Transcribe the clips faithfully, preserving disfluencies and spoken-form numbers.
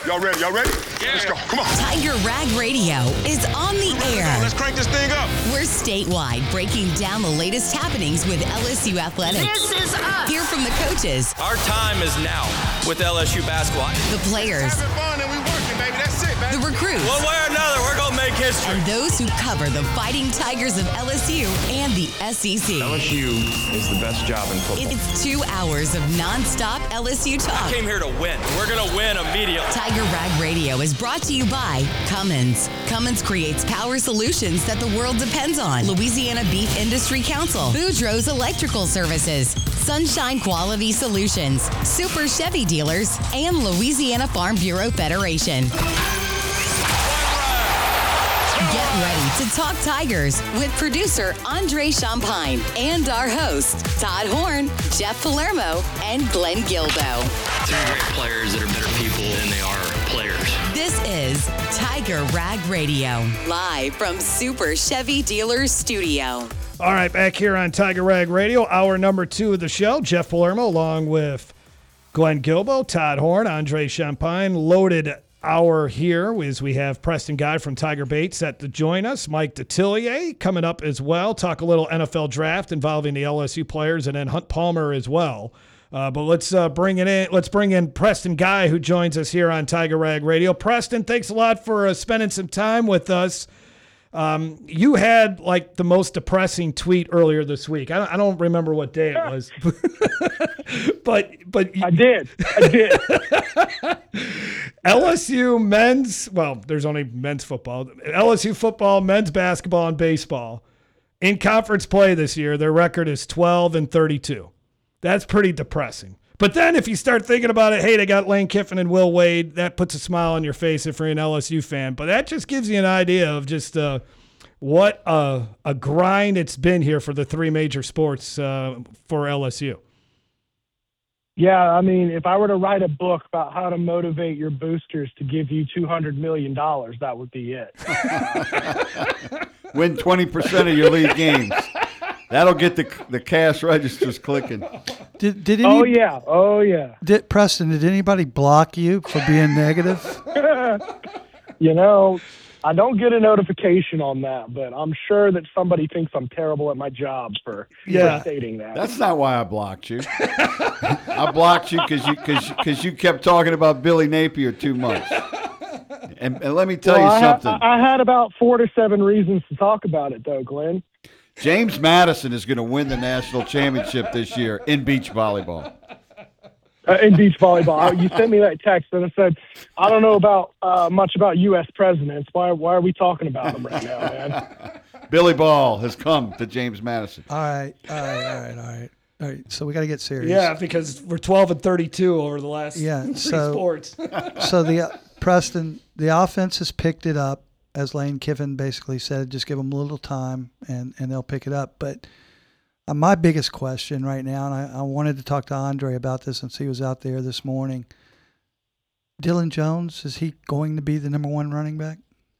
Y'all ready? Y'all ready? Yeah. Let's go. Come on. Tiger Rag Radio is on the air. Let's crank this thing up. We're statewide, breaking down the latest happenings with L S U athletics. This is us. Hear from the coaches. Our time is now with L S U basketball. The players. Having fun and we working, baby. That's it, man. The recruits. One way or another, we're going to make history. And those who cover the Fighting Tigers of L S U and the S E C. L S U is the best job in football. It's two hours of nonstop L S U talk. I came here to win. We're going to win immediately. Tiger Rag Radio is brought to you by Cummins. Cummins creates power solutions that the world depends on. Louisiana Beef Industry Council. Boudreaux's Electrical Services. Sunshine Quality Solutions. Super Chevy Dealers. And Louisiana Farm Bureau Federation. Get ready to talk Tigers with producer Andre Champagne and our hosts Todd Horn, Jeff Palermo, and Glenn Gilbo. Three great players that are better people than they are players. This is Tiger Rag Radio, live from Super Chevy Dealers Studio. All right, back here on Tiger Rag Radio, hour number two of the show. Jeff Palermo along with Glenn Gilbo, Todd Horn, Andre Champagne, loaded hour here as we have Preston Guy from Tiger Bait set to join us. Mike Detillier coming up as well. Talk a little N F L draft involving the L S U players, and then Hunt Palmer as well. Uh, but let's uh, bring it in. Let's bring in Preston Guy, who joins us here on Tiger Rag Radio. Preston, thanks a lot for uh, spending some time with us. Um, you had like the most depressing tweet earlier this week. I don't, I don't remember what day it was, but but I did. I did. L S U men's, well, there's only men's football. L S U football, men's basketball, and baseball in conference play this year. Their record is twelve and thirty-two. That's pretty depressing. But then if you start thinking about it, hey, they got Lane Kiffin and Will Wade, that puts a smile on your face if you're an L S U fan. But that just gives you an idea of just uh, what a, a grind it's been here for the three major sports uh, for L S U. Yeah, I mean, if I were to write a book about how to motivate your boosters to give you two hundred million dollars, that would be it. Win twenty percent of your league games. That'll get the the cash registers clicking. Did did any, oh yeah, oh yeah. Did Preston? Did anybody block you for being negative? You know, I don't get a notification on that, but I'm sure that somebody thinks I'm terrible at my job for, yeah. for stating that. That's not why I blocked you. I blocked you because you because because you kept talking about Billy Napier too much. And, and let me tell well, you I something. Ha- I had about four to seven reasons to talk about it, though, Glenn. James Madison is going to win the national championship this year in beach volleyball. Uh, in beach volleyball. You sent me that text and I said, I don't know about uh, much about U S presidents. Why why are we talking about them right now, man? Billy Ball has come to James Madison. All right, all right, all right, all right. All right, so we got to get serious. Yeah, because we're twelve and thirty-two over the last yeah, three so, sports. So the uh, Preston, the offense has picked it up. As Lane Kiffin basically said, just give them a little time and, and they'll pick it up. But uh, my biggest question right now, and I, I wanted to talk to Andre about this since he was out there this morning, Dylan Jones, is he going to be the number one running back?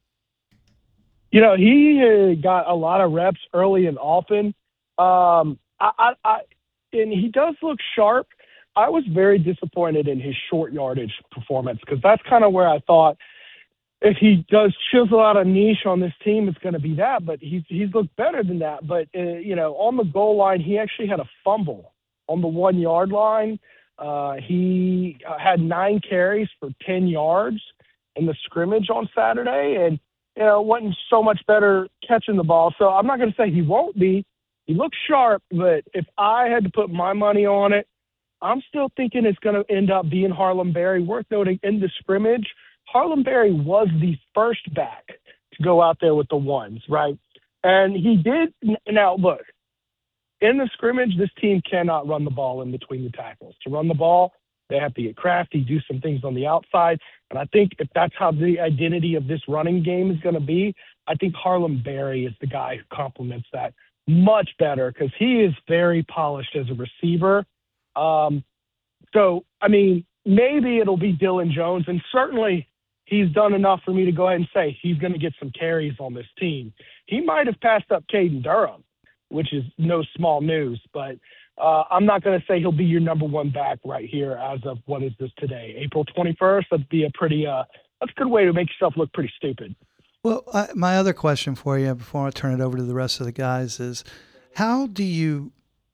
You know, he uh, got a lot of reps early and often. Um, I, I, I, and he does look sharp. I was very disappointed in his short yardage performance because that's kind of where I thought if he does chisel out a niche on this team, it's going to be that. But he's he's looked better than that. But, uh, you know, on the goal line, he actually had a fumble on the one-yard line. Uh, he had nine carries for ten yards in the scrimmage on Saturday. And, you know, wasn't so much better catching the ball. So I'm not going to say he won't be. He looks sharp. But if I had to put my money on it, I'm still thinking it's going to end up being Harlem Berry. Worth noting, in the scrimmage, Harlem Berry was the first back to go out there with the ones, right? And he did. Now, look, in the scrimmage, this team cannot run the ball in between the tackles. To run the ball, they have to get crafty, do some things on the outside. And I think if that's how the identity of this running game is going to be, I think Harlem Berry is the guy who complements that much better because he is very polished as a receiver. Um, so, I mean, maybe it'll be Dylan Jones, and certainly he's done enough for me to go ahead and say he's going to get some carries on this team. He might have passed up Caden Durham, which is no small news, but uh, I'm not going to say he'll be your number one back right here as of what is this today, April twenty-first. That'd be a pretty uh, that's a good way to make yourself look pretty stupid. Well, I, my other question for you before I turn it over to the rest of the guys is, how do you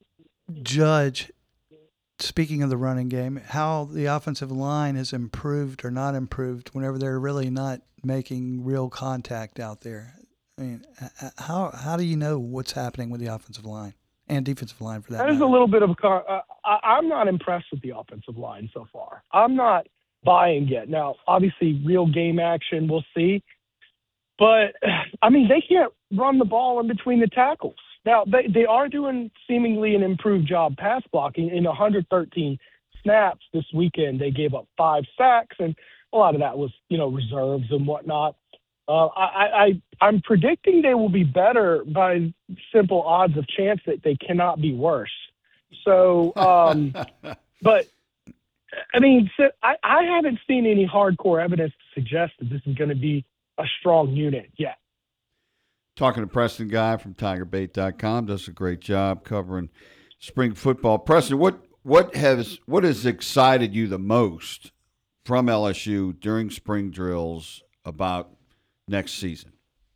judge, speaking of the running game, how the offensive line has improved or not improved whenever they're really not making real contact out there? I mean, how how do you know what's happening with the offensive line and defensive line for that That matter? is a little bit of a car. Uh, I, I'm not impressed with the offensive line so far. I'm not buying yet. Now, obviously, real game action, we'll see. But, I mean, they can't run the ball in between the tackles. Now, they, they are doing seemingly an improved job pass blocking. In one hundred thirteen snaps this weekend, they gave up five sacks, and a lot of that was, you know, reserves and whatnot. Uh, I, I, I'm predicting they will be better by simple odds of chance that they cannot be worse. So, um, but, I mean, so I, I haven't seen any hardcore evidence to suggest that this is going to be a strong unit yet. Talking to Preston Guy from Tiger Bait dot com, does a great job covering spring football. Preston, what what has what has excited you the most from L S U during spring drills about next season?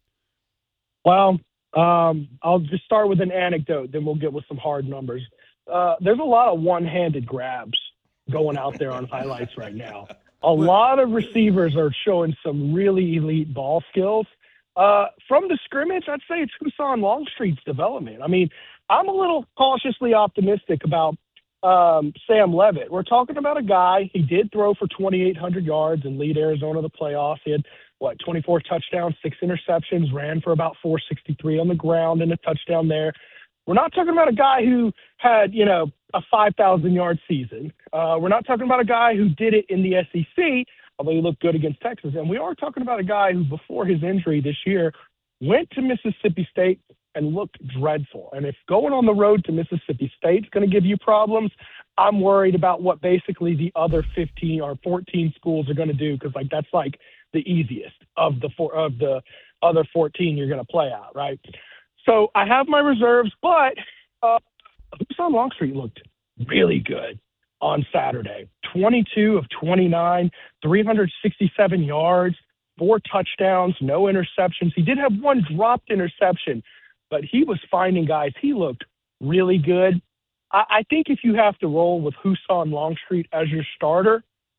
Well, um, I'll just start with an anecdote, then we'll get with some hard numbers. Uh, there's a lot of one-handed grabs going out there on highlights right now. A lot of receivers are showing some really elite ball skills. Uh, from the scrimmage, I'd say it's Husan Longstreet's development. I mean, I'm a little cautiously optimistic about um, Sam Levitt. We're talking about a guy, he did throw for twenty-eight hundred yards and lead Arizona to the playoffs. He had, what, twenty-four touchdowns, six interceptions, ran for about four sixty-three on the ground and a touchdown there. We're not talking about a guy who had, you know, a five thousand yard season. Uh, we're not talking about a guy who did it in the S E C, although he looked good against Texas. And we are talking about a guy who, before his injury this year, went to Mississippi State and looked dreadful. And if going on the road to Mississippi State is going to give you problems, I'm worried about what basically the other fifteen or fourteen schools are going to do, because, like, that's like the easiest of the four, of the other fourteen you're going to play out, right? So I have my reserves, but uh, Husan Longstreet looked really good on Saturday. twenty-two of twenty-nine, three hundred sixty-seven yards, four touchdowns, no interceptions. He did have one dropped interception, but he was finding guys. He looked really good. I, I think if you have to roll with Husan Longstreet as your starter,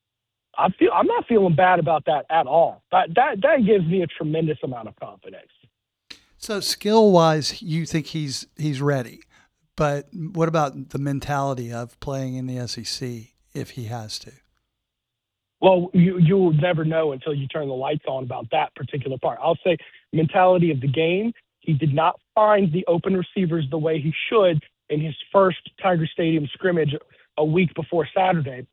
I feel I'm not feeling bad about that at all. That that that gives me a tremendous amount of confidence. So skill-wise, you think he's he's ready, but what about the mentality of playing in the S E C if he has to? Well, you you'll never know until you turn the lights on about that particular part. I'll say mentality of the game. He did not find the open receivers the way he should in his first Tiger Stadium scrimmage a week before Saturday.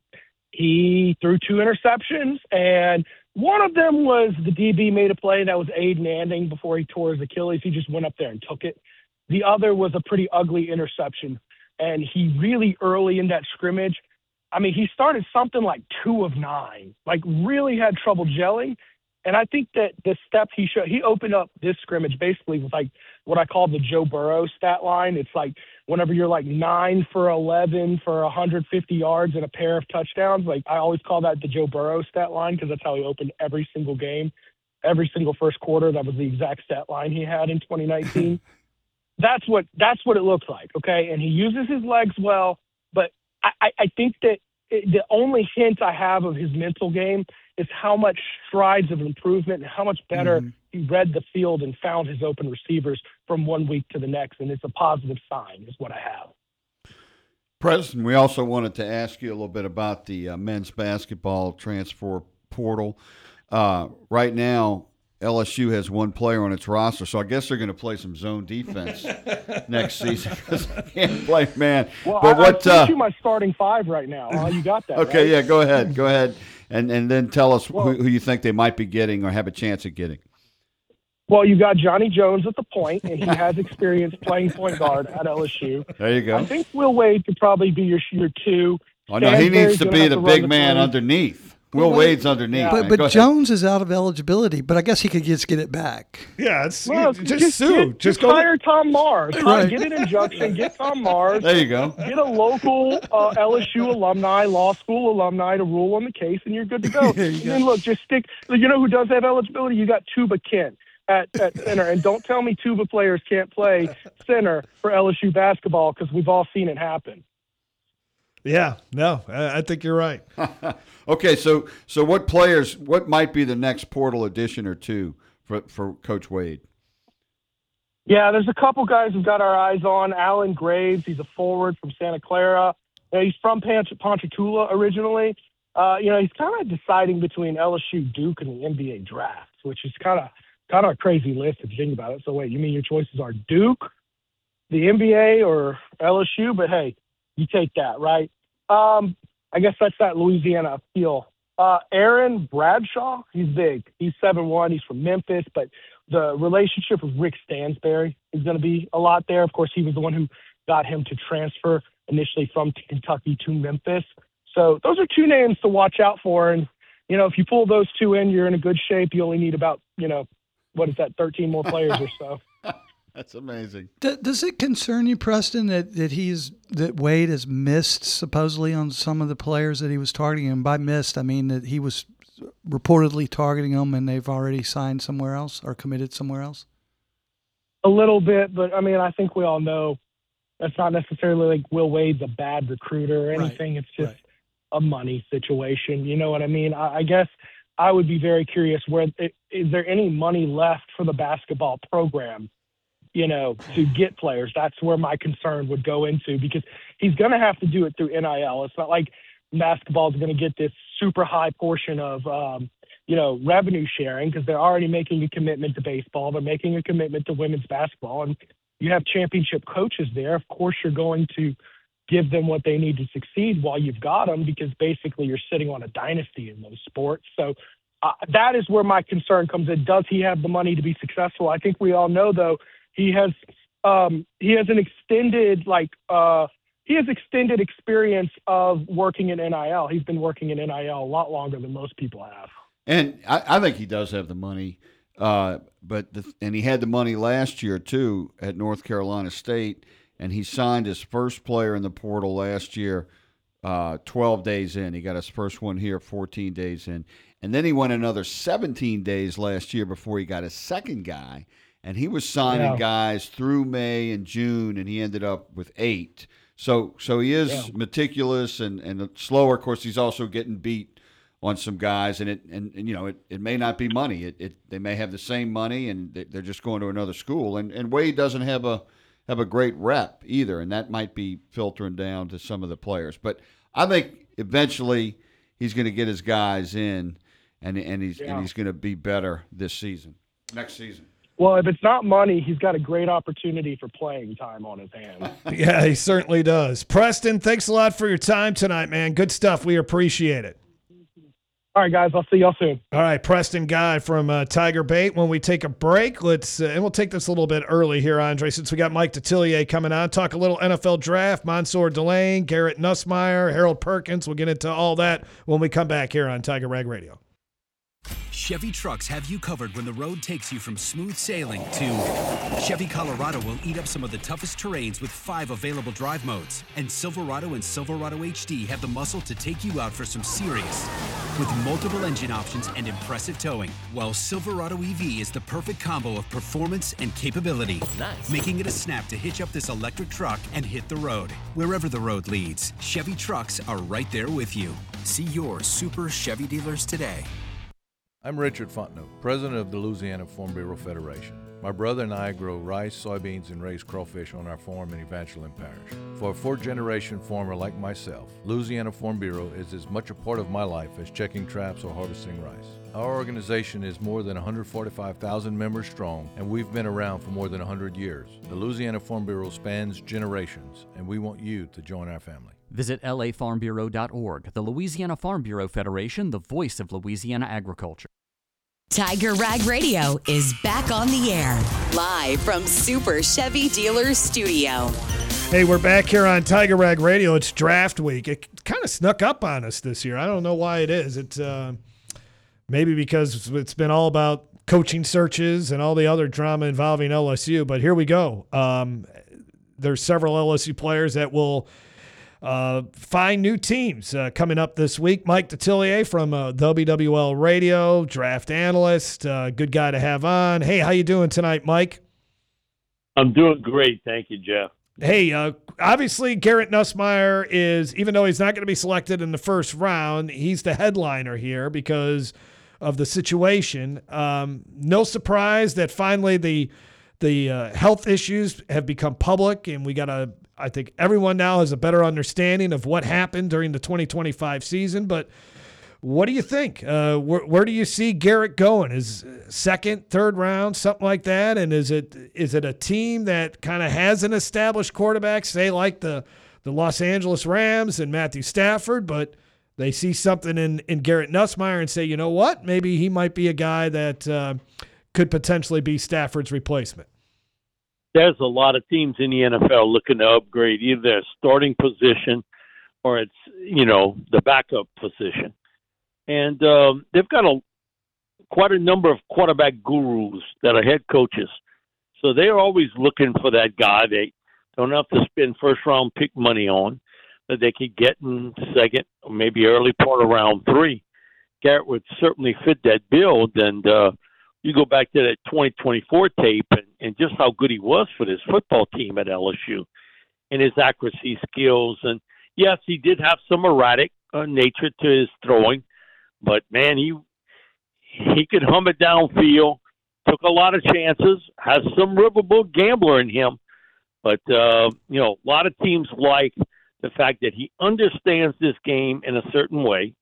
He threw two interceptions, and one of them was the D B made a play that was Aiden Anding before he tore his Achilles. He just went up there and took it. The other was a pretty ugly interception, and he really early in that scrimmage, I mean, he started something like two of nine, like really had trouble gelling. And I think that the step he showed, he opened up this scrimmage basically with like what I call the Joe Burrow stat line. It's like whenever you're like nine for eleven for one hundred fifty yards and a pair of touchdowns, like I always call that the Joe Burrow stat line because that's how he opened every single game, every single first quarter. That was the exact stat line he had in twenty nineteen. That's what that's what it looks like, okay? And he uses his legs well, but I, I think that it, the only hint I have of his mental game is how much strides of improvement and how much better mm-hmm. he read the field and found his open receivers from one week to the next, and it's a positive sign is what I have. President, we also wanted to ask you a little bit about the uh, men's basketball transfer portal. Uh, right now, L S U has one player on its roster, so I guess they're going to play some zone defense next season because they can't play man. Well, but I, what? I uh, you my starting five right now. Uh, you got that? Okay, right? yeah, go ahead, go ahead, and and then tell us well, who, who you think they might be getting or have a chance at getting. Well, you got Johnny Jones at the point, and he has experience playing point guard at L S U. There you go. I think Will Wade could probably be your your two. Oh no, he needs to be the to big the man play. underneath. Will Wade's underneath. Yeah. But man. but Go ahead. Jones is out of eligibility. But I guess he could just get it back. Yeah, it's Well, just, just sue. Get, just just go. hire Tom Mars. Right. Get an injunction. Get Tom Mars. There you go. Get a local uh, L S U alumni, law school alumni to rule on the case, and you're good to go. There you go. And look, just stick. You know who does have eligibility? You got Tuba Kent at, at center, and don't tell me Tuba players can't play center for L S U basketball because we've all seen it happen. Yeah, no, I, I think you're right. Okay, so so what players? What might be the next portal addition or two for for Coach Wade? Yeah, there's a couple guys we've got our eyes on. Alan Graves, he's a forward from Santa Clara. You know, he's from Ponch- Ponchatoula originally. Uh, you know, he's kind of deciding between L S U, Duke, and the N B A draft, which is kind of kind of a crazy list if you think about it. So wait, you mean your choices are Duke, the N B A, or L S U? But hey, you take that, right? Um, I guess that's that Louisiana appeal. Uh, Aaron Bradshaw, he's big. He's seven one. He's from Memphis, but the relationship with Rick Stansberry is going to be a lot there. Of course, he was the one who got him to transfer initially from Kentucky to Memphis. So those are two names to watch out for. And, you know, if you pull those two in, you're in a good shape. You only need about, you know, what is that, thirteen more players or so. That's amazing. D- does it concern you, Preston, that, that he's that Wade has missed supposedly on some of the players that he was targeting? And by missed, I mean that he was reportedly targeting them and they've already signed somewhere else or committed somewhere else? A little bit, but I mean, I think we all know that's not necessarily like Will Wade's a bad recruiter or anything. Right. It's just Right. a money situation. You know what I mean? I, I guess I would be very curious where is there any money left for the basketball program, you know, to get players? That's where my concern would go into because he's going to have to do it through N I L. It's not like basketball is going to get this super high portion of, um, you know, revenue sharing because they're already making a commitment to baseball. They're making a commitment to women's basketball. And you have championship coaches there. Of course, you're going to give them what they need to succeed while you've got them because basically you're sitting on a dynasty in those sports. So uh, that is where my concern comes in. Does he have the money to be successful? I think we all know, though, he has um, he has an extended, like, uh, he has extended experience of working in N I L. He's been working in N I L a lot longer than most people have. And I, I think he does have the money, uh, but the, and he had the money last year too at North Carolina State, and he signed his first player in the portal last year, uh, twelve days in. He got his first one here, fourteen days in, and then he went another seventeen days last year before he got his second guy, and he was signing Yeah. guys through May and June, and he ended up with eight. So so he is Yeah. meticulous and, and slower. Of course, he's also getting beat on some guys, and it and, and you know it, it may not be money. It, it they may have the same money, and they- they're just going to another school. And and Wade doesn't have a have a great rep either, and that might be filtering down to some of the players. But I think eventually he's going to get his guys in, and and he's Yeah. and he's going to be better this season, next season. Well, if it's not money, he's got a great opportunity for playing time on his hands. Yeah, he certainly does. Preston, thanks a lot for your time tonight, man. Good stuff. We appreciate it. All right, guys, I'll see y'all soon. All right, Preston Guy from uh, Tiger Bait. When we take a break, let's uh, and we'll take this a little bit early here, Andre, since we got Mike Detillier coming on. Talk a little N F L draft, Mansour Delane, Garrett Nussmeier, Harold Perkins. We'll get into all that when we come back here on Tiger Rag Radio. Chevy trucks have you covered when the road takes you from smooth sailing to Chevy Colorado will eat up some of the toughest terrains with five available drive modes. And Silverado and Silverado H D have the muscle to take you out for some serious with multiple engine options and impressive towing. While Silverado E V is the perfect combo of performance and capability, nice. Making it a snap to hitch up this electric truck and hit the road. Wherever the road leads, Chevy trucks are right there with you. See your Super Chevy dealers today. I'm Richard Fontenot, president of the Louisiana Farm Bureau Federation. My brother and I grow rice, soybeans, and raise crawfish on our farm in Evangeline Parish. For a fourth-generation farmer like myself, Louisiana Farm Bureau is as much a part of my life as checking traps or harvesting rice. Our organization is more than one hundred forty-five thousand members strong, and we've been around for more than one hundred years. The Louisiana Farm Bureau spans generations, and we want you to join our family. Visit L A farm bureau dot org, the Louisiana Farm Bureau Federation, the voice of Louisiana agriculture. Tiger Rag Radio is back on the air, live from Super Chevy Dealers Studio. Hey, we're back here on Tiger Rag Radio. It's draft week. It kind of snuck up on us this year. I don't know why it is. It's uh, maybe because it's been all about coaching searches and all the other drama involving L S U. But here we go. Um, there's several L S U players that will uh, find new teams uh, coming up this week. Mike Detillier from uh, W W L Radio, draft analyst, uh, good guy to have on. Hey, how you doing tonight, Mike? I'm doing great. Thank you, Jeff. Hey, uh, obviously Garrett Nussmeier is, even though he's not going to be selected in the first round, he's the headliner here because of the situation. Um, no surprise that finally the the uh, health issues have become public, and we got a. I think everyone now has a better understanding of what happened during the twenty twenty-five season. But what do you think? Uh, where, where do you see Garrett going? Is second, third round, something like that? And is it is it a team that kind of has an established quarterback, say like the the Los Angeles Rams and Matthew Stafford, but they see something in, in Garrett Nussmeier and say, you know what, maybe he might be a guy that uh, could potentially be Stafford's replacement? There's a lot of teams in the N F L looking to upgrade either their starting position or it's, you know, the backup position. And um, they've got a quite a number of quarterback gurus that are head coaches. So they're always looking for that guy they don't have to spend first-round pick money on, that they could get in second or maybe early part of round three. Garrett would certainly fit that build. And uh, you go back to that twenty twenty-four tape and, and just how good he was for this football team at L S U and his accuracy skills. And, yes, he did have some erratic uh, nature to his throwing. But, man, he he could hum it downfield, took a lot of chances, has some riverboat gambler in him. But, uh, you know, a lot of teams like the fact that he understands this game in a certain way,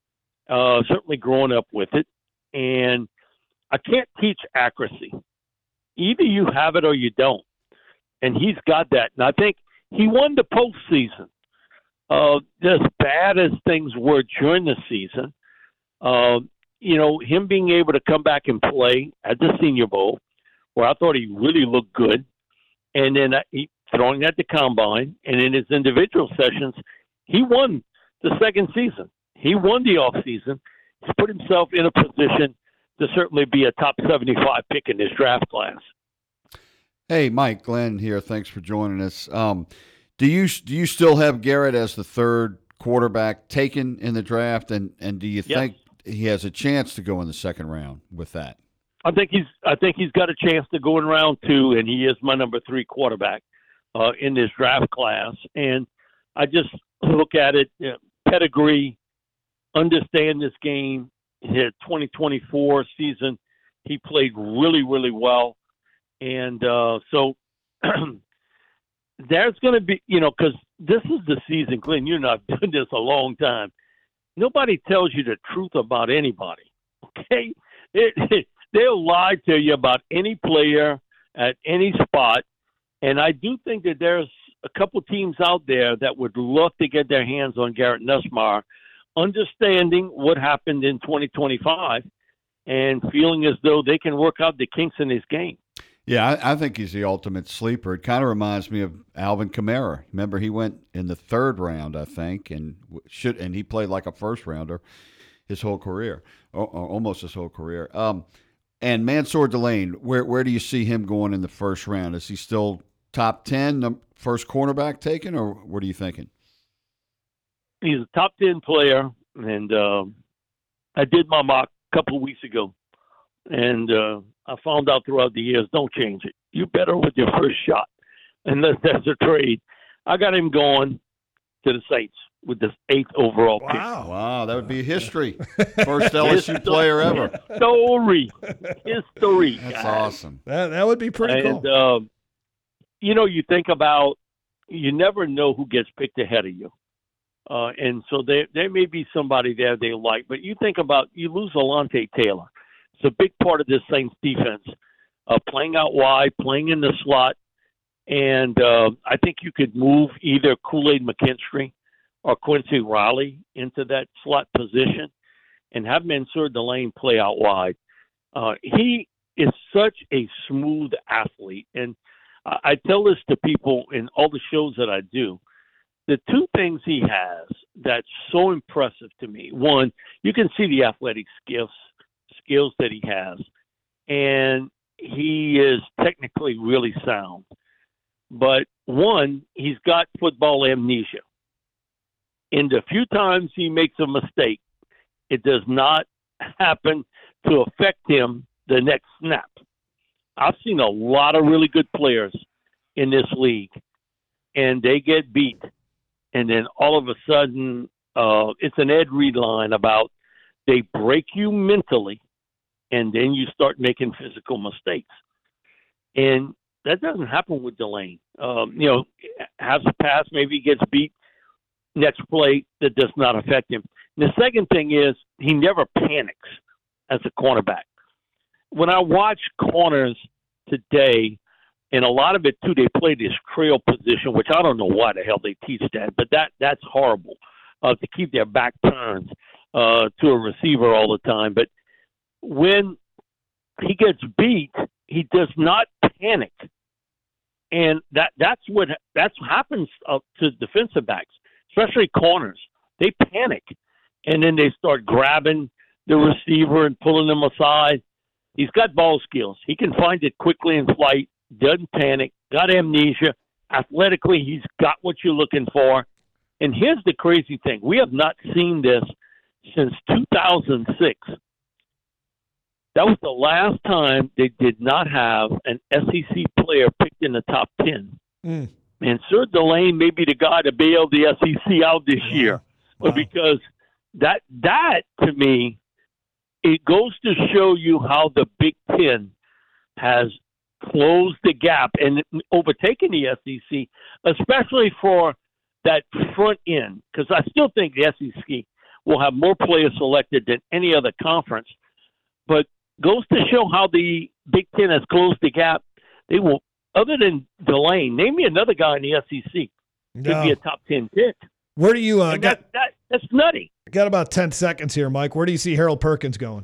uh, certainly growing up with it. And I can't teach accuracy. Either you have it or you don't. And he's got that. And I think he won the postseason. Uh, as bad as things were during the season, Uh, you know, him being able to come back and play at the Senior Bowl, where I thought he really looked good, and then uh, he throwing at the Combine, and in his individual sessions, he won the second season. He won the off season. He's put himself in a position to certainly be a top seventy-five pick in this draft class. Hey, Mike, Glenn here. Thanks for joining us. Um, do you do you still have Garrett as the third quarterback taken in the draft, and, and do you Yes. think he has a chance to go in the second round with that? I think he's. I think he's got a chance to go in round two, and he is my number three quarterback uh, in this draft class. And I just look at it, you know, pedigree, understand this game. His twenty twenty-four season, he played really, really well, and uh, so there's going to be, you know, because this is the season, Glenn. You're not doing this a long time. Nobody tells you the truth about anybody, okay? It, it, they'll lie to you about any player at any spot, and I do think that there's a couple teams out there that would love to get their hands on Garrett Nussmeier, understanding what happened in twenty twenty-five and feeling as though they can work out the kinks in his game. Yeah, I, I think he's the ultimate sleeper. It kind of reminds me of Alvin Kamara. Remember, he went in the third round, I think, and should and he played like a first rounder his whole career, or, or almost his whole career. Um, and Mansour Delane, where where do you see him going in the first round? Is he still top ten, first cornerback taken, or what are you thinking? He's a top ten player, and uh, I did my mock a couple of weeks ago, and uh, I found out throughout the years, don't change it. You better with your first shot, unless that's a trade. I got him going to the Saints with this eighth overall pick. Wow, wow, that would be history. First L S U player ever. History. History. That's guys. awesome. That that would be pretty and, cool. Uh, you know, you think about, you never know who gets picked ahead of you. Uh, and so there, there may be somebody there they like. But you think about, you lose Alontae Taylor. It's a big part of this Saints defense, uh, playing out wide, playing in the slot. And uh, I think you could move either Kool-Aid McKinstry or Quincy Riley into that slot position and have Mansour Delane play out wide. Uh, he is such a smooth athlete. And I, I tell this to people in all the shows that I do. The two things he has that's so impressive to me. One, you can see the athletic skills skills that he has, and he is technically really sound. But one, he's got football amnesia. And the few times he makes a mistake, it does not happen to affect him the next snap. I've seen a lot of really good players in this league, and they get beat. And then all of a sudden, uh, it's an Ed Reed line about they break you mentally, and then you start making physical mistakes. And that doesn't happen with Delane. Um, you know, has a pass, maybe he gets beat. Next play, that does not affect him. And the second thing is he never panics as a cornerback. When I watch corners today, and a lot of it, too, they play this trail position, which I don't know why the hell they teach that, but that that's horrible, uh, to keep their back turned uh, to a receiver all the time. But when he gets beat, he does not panic. And that that's what that's what happens uh, to defensive backs, especially corners. They panic, and then they start grabbing the receiver and pulling them aside. He's got ball skills. He can find it quickly in flight, doesn't panic, got amnesia. Athletically, he's got what you're looking for. And here's the crazy thing. We have not seen this since two thousand six. That was the last time they did not have an S E C player picked in the top ten. Mm. And Sir Delane may be the guy to bail the S E C out this wow. year. Wow. Because that, that, to me, it goes to show you how the Big Ten has closed the gap and overtaken the S E C, especially for that front end. Because I still think the S E C will have more players selected than any other conference. But goes to show how the Big Ten has closed the gap. They will, other than Delane, name me another guy in the S E C could no. be a top ten pick. Where do you uh, and got? That, that, that's nutty. Got about ten seconds here, Mike. Where do you see Harold Perkins going?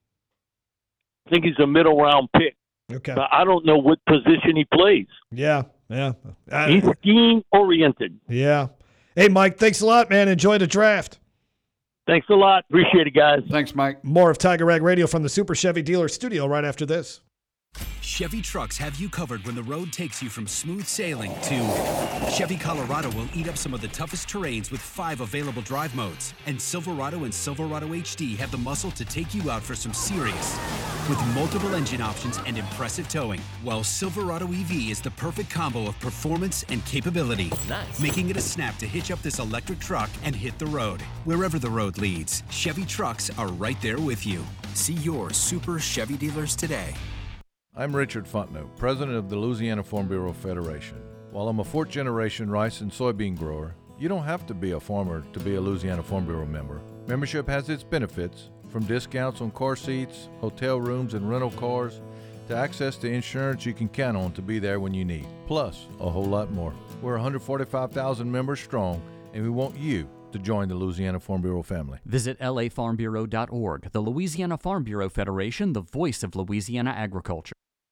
I think he's a middle round pick. Okay. But I don't know what position he plays. Yeah, yeah. I, He's scheme oriented. Yeah. Hey, Mike, thanks a lot, man. Enjoy the draft. Thanks a lot. Appreciate it, guys. Thanks, Mike. More of Tiger Rag Radio from the Super Chevy Dealer Studio right after this. Chevy trucks have you covered when the road takes you from smooth sailing to Chevy Colorado will eat up some of the toughest terrains with five available drive modes. And Silverado and Silverado H D have the muscle to take you out for some serious with multiple engine options and impressive towing. While Silverado E V is the perfect combo of performance and capability, Nice. making it a snap to hitch up this electric truck and hit the road. Wherever the road leads, Chevy trucks are right there with you. See your Super Chevy dealers today. I'm Richard Fontenot, president of the Louisiana Farm Bureau Federation. While I'm a fourth-generation rice and soybean grower, you don't have to be a farmer to be a Louisiana Farm Bureau member. Membership has its benefits, from discounts on car seats, hotel rooms, and rental cars, to access to insurance you can count on to be there when you need, plus a whole lot more. We're one hundred forty-five thousand members strong, and we want you to join the Louisiana Farm Bureau family. Visit L A farm bureau dot org. The Louisiana Farm Bureau Federation, the voice of Louisiana agriculture.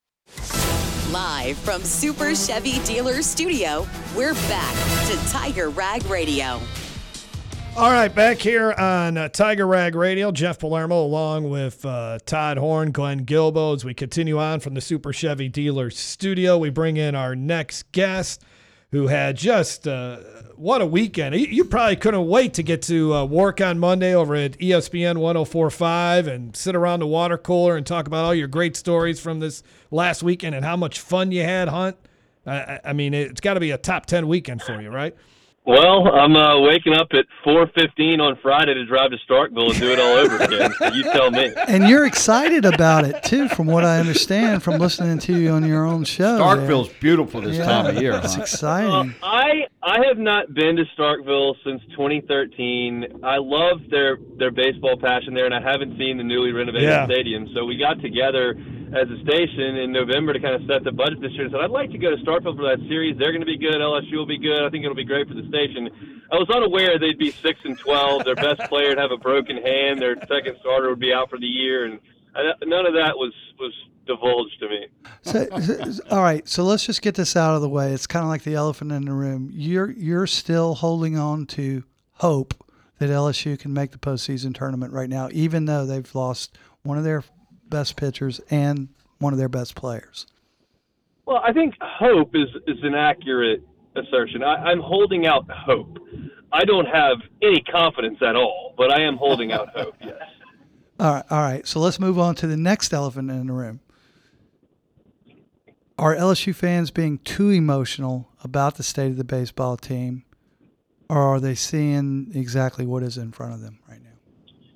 Live from Super Chevy Dealer Studio, we're back to Tiger Rag Radio. All right, back here on uh, Tiger Rag Radio, Jeff Palermo along with uh, Todd Horn, Glenn Gilbo. As we continue on from the Super Chevy Dealer Studio, we bring in our next guest who had just, uh, what a weekend. You probably couldn't wait to get to uh, work on Monday over at E S P N one oh four point five and sit around the water cooler and talk about all your great stories from this last weekend and how much fun you had, Hunt. I, I mean, it's got to be a top ten weekend for you, right? Well, I'm uh, waking up at four fifteen on Friday to drive to Starkville and do it all over again. So you tell me. And you're excited about it, too, from what I understand from listening to you on your own show. Starkville's beautiful this yeah, time of year. It's huh? exciting. Uh, I I have not been to Starkville since twenty thirteen. I love their, their baseball passion there, and I haven't seen the newly renovated Yeah. stadium. So we got together as a station in November to kind of set the budget this year and said, I'd like to go to Starkville for that series. They're going to be good. L S U will be good. I think it'll be great for the station. I was unaware they'd be six and twelve. Their best player would have a broken hand. Their second starter would be out for the year. And I, none of that was was divulged to me. So, so, all right, so let's just get this out of the way. It's kind of like the elephant in the room. You're you're still holding on to hope that L S U can make the postseason tournament right now, even though they've lost one of their best pitchers and one of their best players. Well, I think hope is, is an accurate assertion. I, I'm holding out hope. I don't have any confidence at all, but I am holding out hope, yes. All right, all right. So let's move on to the next elephant in the room. Are L S U fans being too emotional about the state of the baseball team, or are they seeing exactly what is in front of them right now?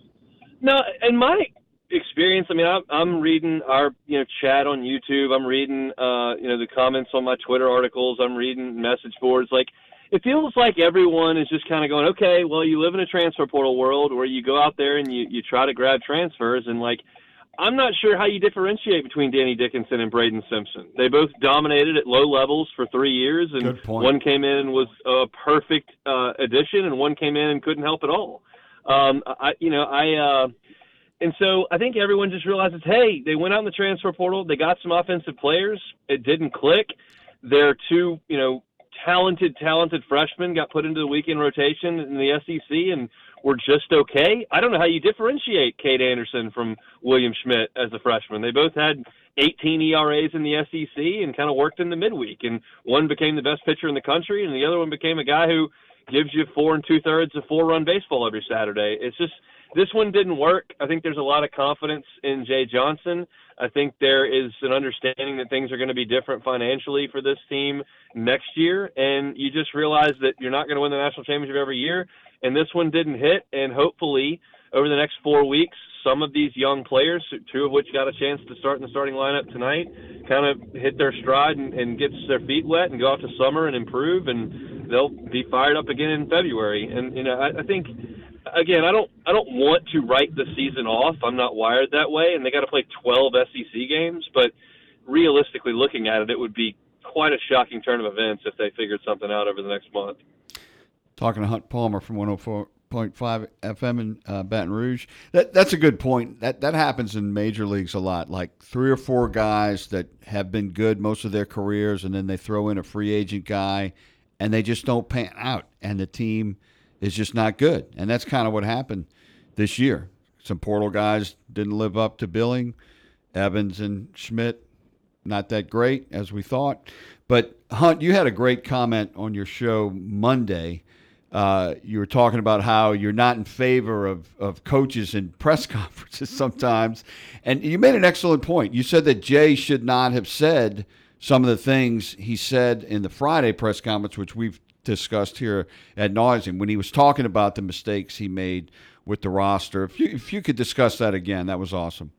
No, in my experience, I mean, I'm, I'm reading our, you know, chat on YouTube. I'm reading, uh, you know, the comments on my Twitter articles. I'm reading message boards. Like, it feels like everyone is just kind of going, okay, well, you live in a transfer portal world where you go out there and you, you try to grab transfers. And, like, I'm not sure how you differentiate between Danny Dickinson and Braden Simpson. They both dominated at low levels for three years, and Good point. one came in and was a perfect uh, addition, and one came in and couldn't help at all. Um, I, you know, I, uh, and so I think everyone just realizes, hey, they went out in the transfer portal, they got some offensive players, it didn't click. Their two, you know, talented, talented freshmen got put into the weekend rotation in the S E C, and were just okay. I don't know how you differentiate Cade Anderson from William Schmidt as a freshman. They both had eighteen E R As in the S E C and kind of worked in the midweek. And one became the best pitcher in the country, and the other one became a guy who gives you four and two-thirds of four-run baseball every Saturday. It's just this one didn't work. I think there's a lot of confidence in Jay Johnson. I think there is an understanding that things are going to be different financially for this team next year, and you just realize that you're not going to win the national championship every year, and this one didn't hit, and hopefully over the next four weeks, some of these young players, two of which got a chance to start in the starting lineup tonight, kind of hit their stride and, and get their feet wet and go out to summer and improve, and they'll be fired up again in February. And, you know, I, I think – Again, I don't. I don't want to write the season off. I'm not wired that way, and they got to play twelve S E C games. But realistically, looking at it, it would be quite a shocking turn of events if they figured something out over the next month. Talking to Hunt Palmer from one oh four point five F M in uh, Baton Rouge. That that's a good point. That that happens in major leagues a lot. Like three or four guys that have been good most of their careers, and then they throw in a free agent guy, and they just don't pan out, and the team is just not good. And that's kind of what happened this year. Some portal guys didn't live up to billing. Evans and Schmidt, not that great as we thought. But, Hunt, you had a great comment on your show Monday. Uh, you were talking about how you're not in favor of, of coaches in press conferences sometimes. And you made an excellent point. You said that Jay should not have said some of the things he said in the Friday press conference, which we've discussed here ad nauseum, when he was talking about the mistakes he made with the roster. If you, if you could discuss that again, that was awesome.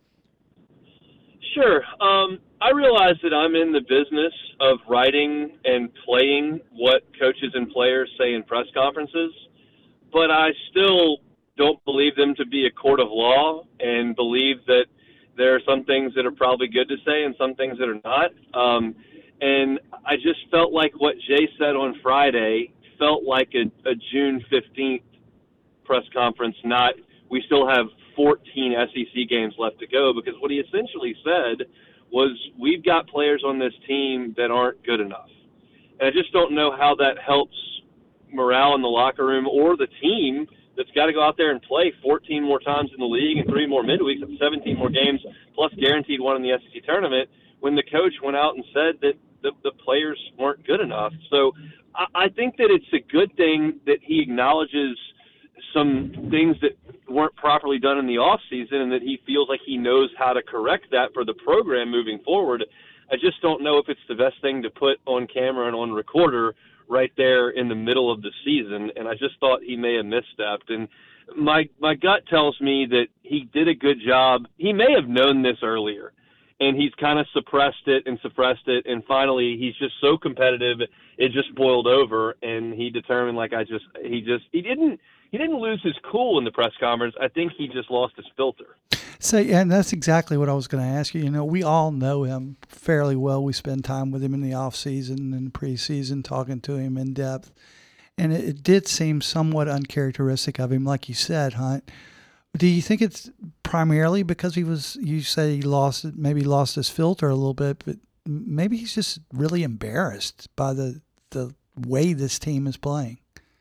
Sure. Um, I realize that I'm in the business of writing and playing what coaches and players say in press conferences, but I still don't believe them to be a court of law and believe that there are some things that are probably good to say and some things that are not. Um, And I just felt like what Jay said on Friday felt like a, a June fifteenth press conference, not we still have fourteen S E C games left to go, because what he essentially said was we've got players on this team that aren't good enough. And I just don't know how that helps morale in the locker room or the team that's got to go out there and play fourteen more times in the league and three more midweeks, that's seventeen more games, plus guaranteed one in the S E C tournament, when the coach went out and said that the, the players weren't good enough. So I, I think that it's a good thing that he acknowledges some things that weren't properly done in the off season, and that he feels like he knows how to correct that for the program moving forward. I just don't know if it's the best thing to put on camera and on recorder right there in the middle of the season. And I just thought he may have misstepped. And my, my gut tells me that he did a good job. He may have known this earlier, and he's kind of suppressed it and suppressed it. And finally, he's just so competitive, it just boiled over. And he determined, like, I just, he just, he didn't, he didn't lose his cool in the press conference. I think he just lost his filter. So, and that's exactly what I was going to ask you. You know, we all know him fairly well. We spend time with him in the off season and preseason, talking to him in depth. And it, it did seem somewhat uncharacteristic of him, like you said, Hunt. Do you think it's primarily because he was, you say he lost, maybe lost his filter a little bit, but maybe he's just really embarrassed by the, the way this team is playing?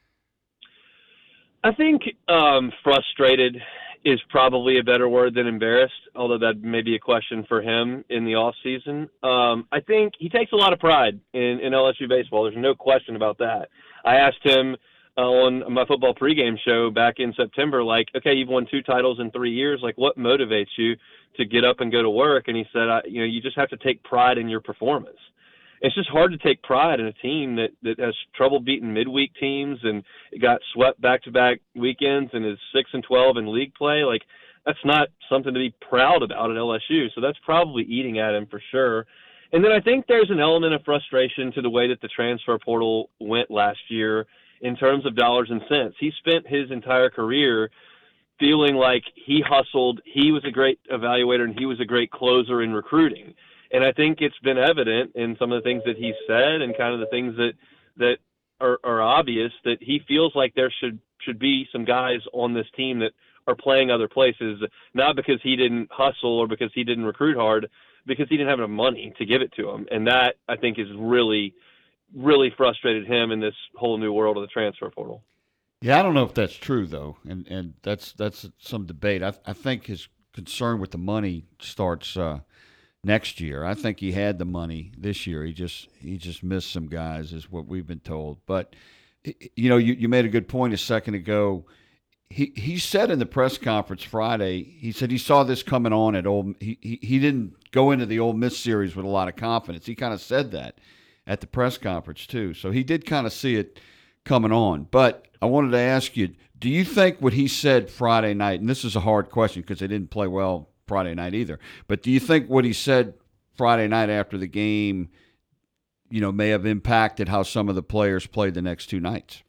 I think um, frustrated is probably a better word than embarrassed, although that may be a question for him in the off season. Um, I think he takes a lot of pride in, in L S U baseball. There's no question about that. I asked him uh, on my football pregame show back in September, like, okay, you've won two titles in three years. Like, what motivates you to get up and go to work? And he said, I, you know, you just have to take pride in your performance. It's just hard to take pride in a team that, that has trouble beating midweek teams and got swept back-to-back weekends and is six and twelve in league play. Like, that's not something to be proud about at L S U. So that's probably eating at him for sure. And then I think there's an element of frustration to the way that the transfer portal went last year in terms of dollars and cents. He spent his entire career feeling like he hustled, he was a great evaluator, and he was a great closer in recruiting. And I think it's been evident in some of the things that he said and kind of the things that that are, are obvious that he feels like there should should be some guys on this team that are playing other places, not because he didn't hustle or because he didn't recruit hard, because he didn't have enough money to give it to him. And that, I think, is really – really frustrated him in this whole new world of the transfer portal. Yeah, I don't know if that's true though, and and that's that's some debate. I I think his concern with the money starts uh, next year. I think he had the money this year. He just he just missed some guys, is what we've been told. But you know, you, you made a good point a second ago. He he said in the press conference Friday, he said he saw this coming on at Ole. He he, he didn't go into the Ole Miss series with a lot of confidence. He kind of said that at the press conference too. So he did kind of see it coming on. But I wanted to ask you, do you think what he said Friday night, and this is a hard question because they didn't play well Friday night either, but do you think what he said Friday night after the game, you know, may have impacted how some of the players played the next two nights?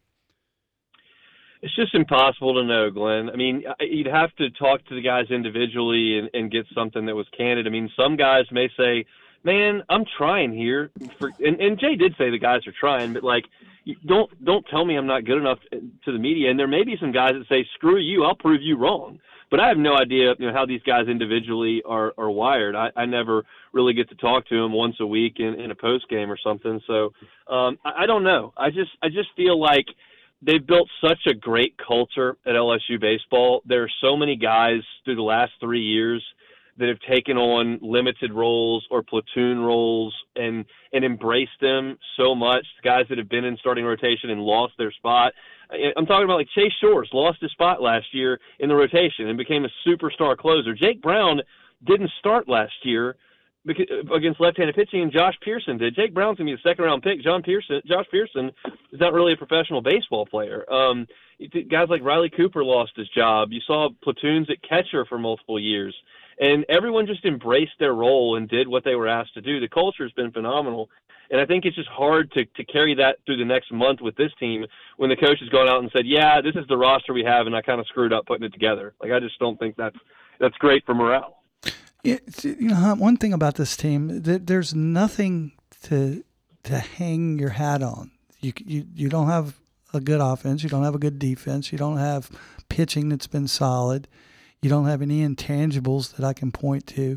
It's just impossible to know, Glenn. I mean, you'd have to talk to the guys individually and, and get something that was candid. I mean, some guys may say, man, I'm trying here. For, and, and Jay did say the guys are trying, but, like, don't don't tell me I'm not good enough to the media. And there may be some guys that say, screw you, I'll prove you wrong. But I have no idea, you know, how these guys individually are, are wired. I, I never really get to talk to them once a week in, in a post game or something. So um, I, I don't know. I just I just feel like they've built such a great culture at L S U baseball. There are so many guys through the last three years that have taken on limited roles or platoon roles and, and embraced them so much. Guys that have been in starting rotation and lost their spot. I'm talking about like Chase Shores lost his spot last year in the rotation and became a superstar closer. Jake Brown didn't start last year because, against left-handed pitching, and Josh Pearson did. Jake Brown's going to be a second-round pick. John Pearson, Josh Pearson is not really a professional baseball player. Um, guys like Riley Cooper lost his job. You saw platoons at catcher for multiple years. And everyone just embraced their role and did what they were asked to do. The culture has been phenomenal. And I think it's just hard to, to carry that through the next month with this team when the coach has gone out and said, yeah, this is the roster we have, and I kind of screwed up putting it together. Like, I just don't think that's that's great for morale. Yeah, you know, one thing about this team, there's nothing to to hang your hat on. You you you don't have a good offense. You don't have a good defense. You don't have pitching that's been solid. You don't have any intangibles that I can point to.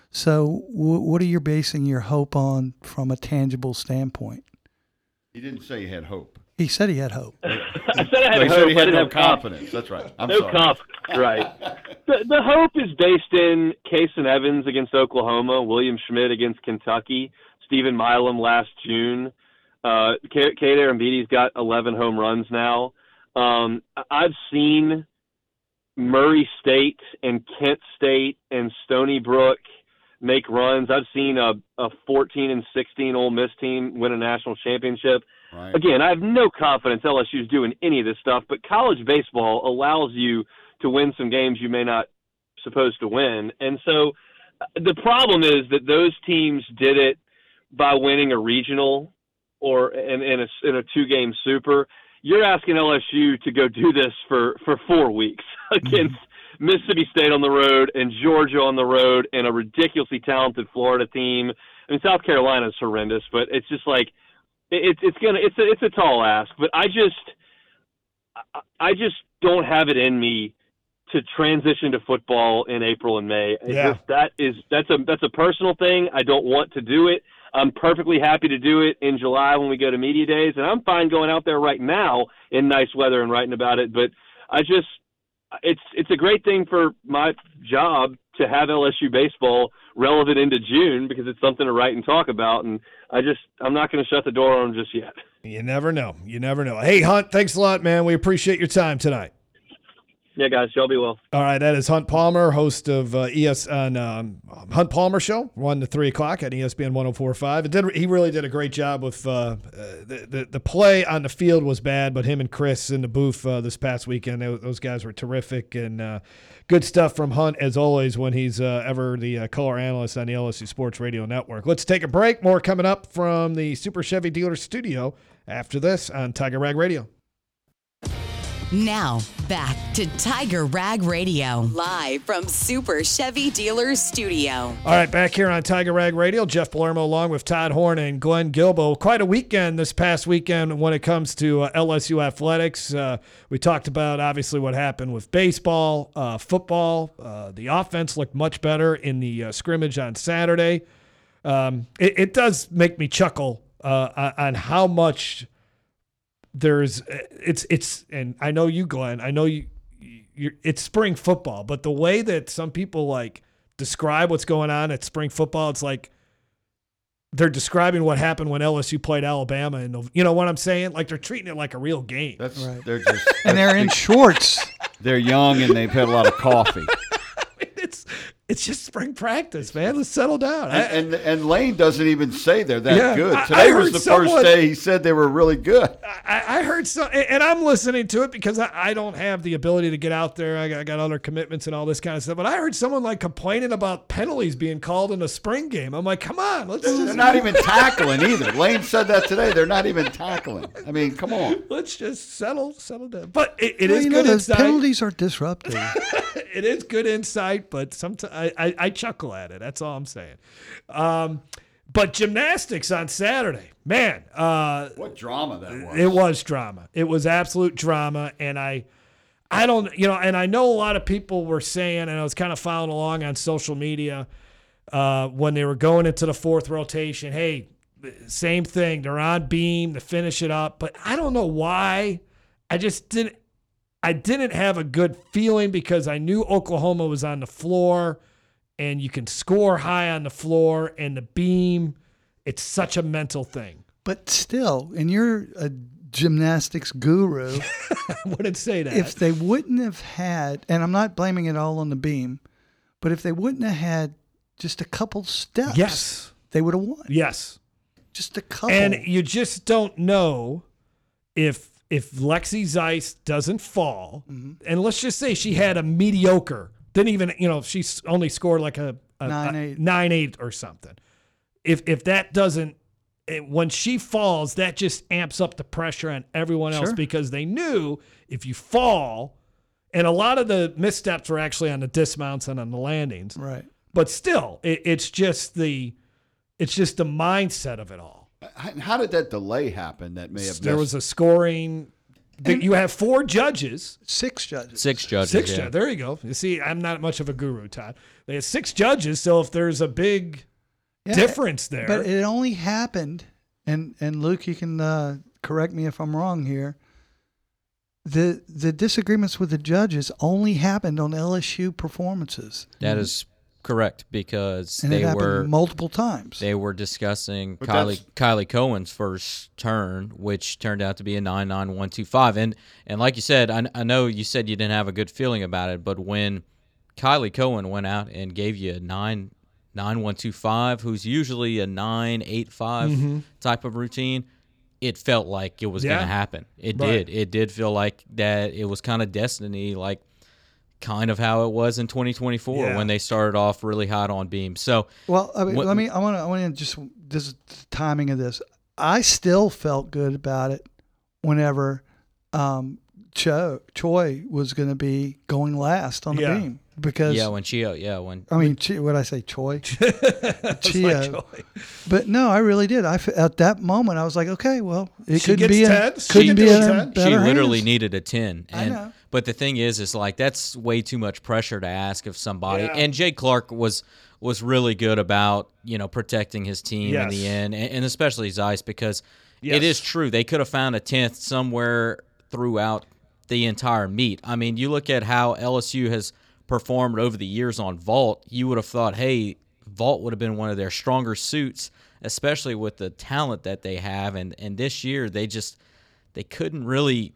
So w- what are you basing your hope on from a tangible standpoint? He didn't say he had hope. He said he had hope. I said I had no, he hope. said he had I didn't no have confidence. That's right. I'm no sorry. confidence. Right. the, the hope is based in Kason Evans against Oklahoma, William Schmidt against Kentucky, Stephen Milam last June. Uh, Cade Arambidi's got eleven home runs now. Um, I've seen Murray State and Kent State and Stony Brook make runs. I've seen a, a fourteen and sixteen Ole Miss team win a national championship. Right. Again, I have no confidence L S U's doing any of this stuff, but college baseball allows you to win some games you may not supposed to win. And so the problem is that those teams did it by winning a regional or in, in a, in a two-game super. You're asking L S U to go do this for, for four weeks against mm-hmm. Mississippi State on the road and Georgia on the road and a ridiculously talented Florida team. I mean, South Carolina is horrendous, but it's just like it's it's gonna it's a, it's a tall ask. But I just I just don't have it in me to transition to football in April and May. It's Yeah. just, that is that's a that's a personal thing. I don't want to do it. I'm perfectly happy to do it in July when we go to media days, and I'm fine going out there right now in nice weather and writing about it. But I just it's it's a great thing for my job to have L S U baseball relevant into June because it's something to write and talk about. And I just I'm not going to shut the door on them just yet. You never know. You never know. Hey, Hunt, thanks a lot, man. We appreciate your time tonight. Yeah, guys, y'all be well. All right, that is Hunt Palmer, host of uh, E S on um, Hunt Palmer Show, one to three o'clock at E S P N one oh four point five. It did. He really did a great job with uh, uh, the, the the play on the field was bad, but him and Chris in the booth uh, this past weekend, they, those guys were terrific and uh, good stuff from Hunt as always when he's uh, ever the uh, color analyst on the L S U Sports Radio Network. Let's take a break. More coming up from the Super Chevy Dealer Studio after this on Tiger Rag Radio. Now, back to Tiger Rag Radio, live from Super Chevy Dealers Studio. All right, back here on Tiger Rag Radio, Jeff Palermo along with Todd Horn and Glenn Gilbo. Quite a weekend this past weekend when it comes to uh, L S U athletics. Uh, we talked about, obviously, what happened with baseball, uh, football. Uh, the offense looked much better in the uh, scrimmage on Saturday. Um, it, it does make me chuckle uh, on how much there's it's it's and I know you, Glenn, I know you you're, it's spring football, but the way that some people like describe what's going on at spring football, it's like they're describing what happened when L S U played Alabama and you know what I'm saying? Like they're treating it like a real game. That's right. They're just and they're in shorts. They're young and they've had a lot of coffee. It's it's just spring practice, man. Let's settle down. And and, and Lane doesn't even say they're that Yeah, good. I- Today I was heard the someone- first day he said they were really good. I, I heard so, and I'm listening to it because I, I don't have the ability to get out there. I got, I got other commitments and all this kind of stuff. But I heard someone like complaining about penalties being called in a spring game. I'm like, come on, let's. They're just, not even tackling either. Lane said that today. They're not even tackling. I mean, come on. Let's just settle settle down. But it, it Well, is you good know, those insight. penalties are disruptive. It is good insight, but sometimes I, I, I chuckle at it. That's all I'm saying. Um, but gymnastics on Saturday, man. Uh, What drama that was. It was drama. It was absolute drama, and I, I don't, you know, and I know a lot of people were saying, and I was kind of following along on social media uh, when they were going into the fourth rotation. Hey, same thing. They're on beam to finish it up, but I don't know why. I just didn't. I didn't have a good feeling because I knew Oklahoma was on the floor, and you can score high on the floor, and the beam. It's such a mental thing. But still, and you're a gymnastics guru. I wouldn't say that. If they wouldn't have had, and I'm not blaming it all on the beam, but if they wouldn't have had just a couple steps, yes, they would have won. Yes. Just a couple. And you just don't know if if Lexi Zeiss doesn't fall, Mm-hmm. and let's just say she had a mediocre, didn't even, you know, she only scored like a, a Nine a eight. nine eight or something. If if that doesn't, it, when she falls, that just amps up the pressure on everyone else Sure. because they knew if you fall, and a lot of the missteps were actually on the dismounts and on the landings. Right. But still, it, it's just the it's just the mindset of it all. How how did that delay happen that may have There messed- was a scoring. The, you have four judges. Six judges. Six judges. Six yeah. judges. There you go. You see, I'm not much of a guru, Todd. They have six judges, so if there's a big Yeah, difference there. But it only happened, and, and Luke, you can uh, correct me if I'm wrong here. The the disagreements with the judges only happened on L S U performances. That is correct because And they it happened were multiple times. They were discussing But Kylie Kylie Cohen's first turn, which turned out to be a nine nine one two five. And and like you said, I, I know you said you didn't have a good feeling about it, but when Kylie Cohen went out and gave you a nine nine one two five, who's usually a nine eight five Mhm. type of routine, it felt like it was Yeah. going to happen. It Right. did. It did feel like that. It was kind of destiny, like kind of how it was in twenty twenty-four Yeah. when they started off really hot on beam. So, Well, I mean, what- let me. I want to. I want to just this is the timing of this. I still felt good about it whenever um, Cho Choi was going to be going last on the Yeah. beam because yeah, when Chio, yeah, when I mean, Chi, what I say, Choi, It's Chio. like Joey. But no, I really did. I f- at that moment I was like, okay, well, it She couldn't gets be ten. in, She couldn't can be do in ten. better she literally hands. needed a ten. I And know. But the thing is, is like that's way too much pressure to ask of somebody. Yeah. And Jay Clark was was really good about, you know, protecting his team Yes. in the end, and, and especially Zeiss, because Yes. it is true. They could have found a tenth somewhere throughout the entire meet. I mean, you look at how L S U has performed over the years on vault, you would have thought, hey, vault would have been one of their stronger suits, especially with the talent that they have. And, and this year, they just they couldn't really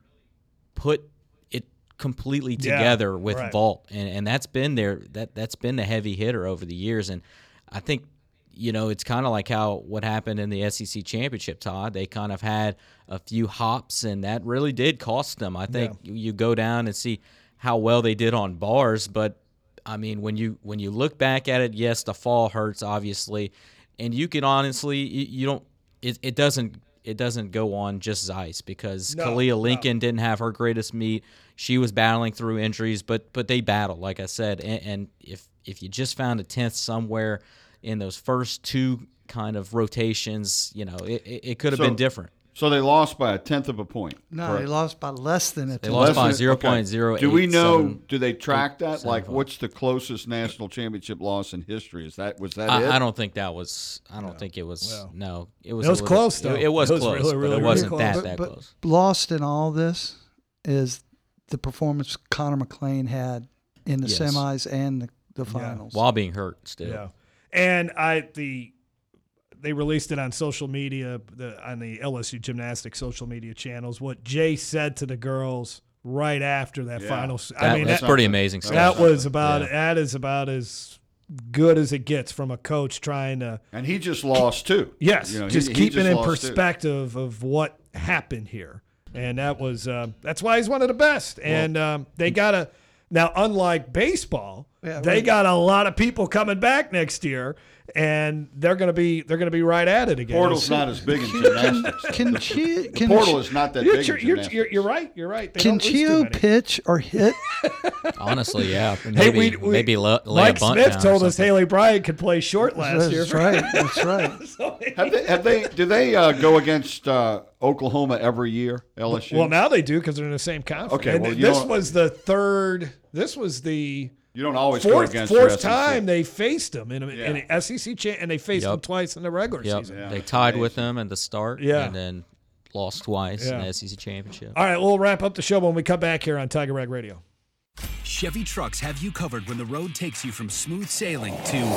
put it completely Yeah, together with right. vault, and and that's been their that that's been the heavy hitter over the years. And I think, you know, it's kind of like how what happened in the S E C championship, Todd. They kind of had a few hops, and that really did cost them. I think you, you go down and see how well they did on bars, but I mean, when you when you look back at it, yes, the fall hurts obviously, and you can honestly you, you don't it, it doesn't it doesn't go on just Zeiss, because No, Kalia Lincoln no. didn't have her greatest meet. She was battling through injuries, but but they battled, like I said, and, and if if you just found a tenth somewhere in those first two kind of rotations, you know, it, it, it could have So- been different. So they lost by a tenth of a point. No, correct? they lost by less than a They tenth. lost by Less than- zero okay. point zero eight Do we know? seven Do they track that? seven Like, five. what's the closest national championship loss in history? Is that was that it? I, I don't think that was. I don't think it was. Well, no, it was. it was a little- close, though. It, it was It was close, really, but really, it really wasn't close. that But, that but close. lost in all this is the performance Connor McLean had in the Yes. semis and the, the finals. While being hurt, still. Yeah, and I the they released it on social media, the, on the L S U gymnastics social media channels. What Jay said to the girls right after that Yeah. final. I That- mean, that's that, pretty amazing stuff. that was about Yeah. that is about as good as it gets from a coach trying to. And he just lost too. Yes, You know, he- just he keeping just in lost, too. perspective of what happened here, and that was uh, that's why he's one of the best. And um, they got to now, unlike baseball, Yeah, they right. got a lot of people coming back next year, and they're gonna be they're gonna be right at it again. Portal's not as big in gymnastics. Can she? The Can portal she, is not that You're, big you're, in you're, gymnastics. you're, you're right. You're right. They Can don't lose too Chio many. pitch or hit? Honestly, yeah. Hey, Maybe we, we, maybe lo- lay Mike a bunt Smith down or told us something. Haley Bryant could play short last year. That's right. That's right. So, Have they? Have they? Do they uh, go against uh, Oklahoma every year? L S U. well, now they do because they're in the same conference. Okay, And well, you this don't- was the third. This was the you don't always go fourth against the fourth S E C. time they faced them in, a, Yeah. in an S E C cha- and they faced Yep. them twice in the regular Yep. season. Yeah, They that's tied with amazing. them at the start, Yeah. and then lost twice in Yeah. the S E C championship. All right, we'll wrap up the show when we come back here on Tiger Rag Radio. Chevy Trucks have you covered when the road takes you from smooth sailing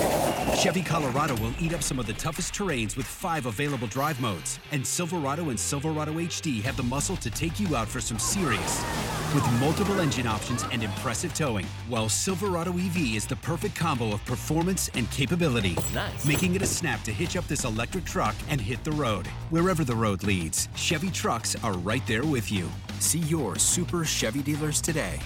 to Chevy Colorado will eat up some of the toughest terrains with five available drive modes. And Silverado and Silverado H D have the muscle to take you out for some serious with multiple engine options and impressive towing. While Silverado E V is the perfect combo of performance and capability, Nice. making it a snap to hitch up this electric truck and hit the road. Wherever the road leads, Chevy Trucks are right there with you. See your Super Chevy dealers today.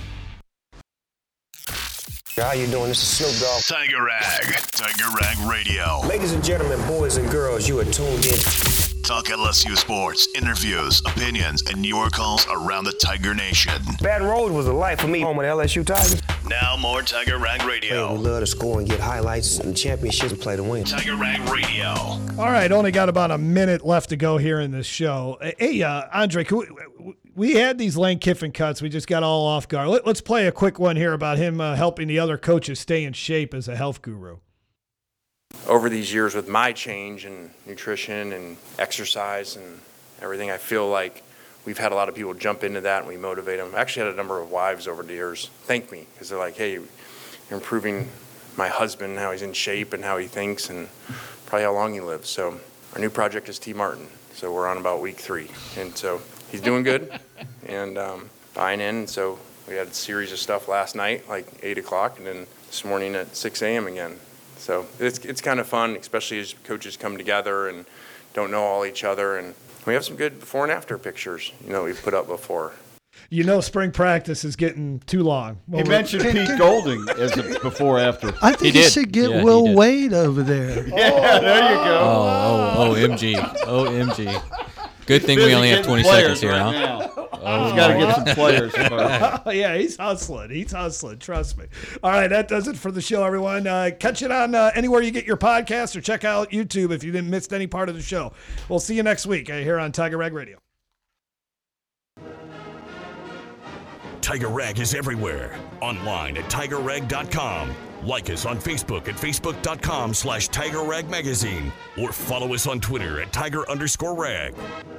How you doing? This is Snoop Dogg. Tiger Rag. Tiger Rag Radio. Ladies and gentlemen, boys and girls, you are tuned in. Talk L S U sports, interviews, opinions, and your calls around the Tiger Nation. Baton Rouge was a life for me, home with L S U Tigers. Now more Tiger Rag We Radio. love to score and get highlights and championships and play to win. Tiger Rag Radio. All right, only got about a minute left to go here in this show. Hey, uh, Andre, can we, we had these Lane Kiffin cuts. We just got all off guard. Let, let's play a quick one here about him uh, helping the other coaches stay in shape as a health guru. Over these years with my change in nutrition and exercise and everything, I feel like we've had a lot of people jump into that and we motivate them. I actually had a number of wives over the years thank me because they're like, hey, you're improving my husband, how he's in shape and how he thinks and probably how long he lives. So our new project is T. Martin. So we're on about week three. And so he's doing good and um, buying in. And so we had a series of stuff last night, like eight o'clock, and then this morning at six a.m. again. So it's it's kind of fun, especially as coaches come together and don't know all each other. And we have some good before and after pictures, you know, we've put up before. You know, spring practice is getting too long. He mentioned Pete Golding as a before after. I think He you did. should get Yeah, he Will did. Wade over there. Yeah, there you go. Oh, oh, oh, M G. Oh, M G. Good thing we Busy only have getting twenty players seconds here, right huh? now. Oh, He's got to my get some players. Oh, yeah, he's hustling. He's hustling. Trust me. All right, that does it for the show, everyone. Uh, catch it on uh, anywhere you get your podcast or check out YouTube if you didn't miss any part of the show. We'll see you next week uh, here on Tiger Rag Radio. Tiger Rag is everywhere. Online at tiger rag dot com. Like us on Facebook at facebook.com slash Tiger Rag Magazine. Or follow us on Twitter at Tiger underscore Rag.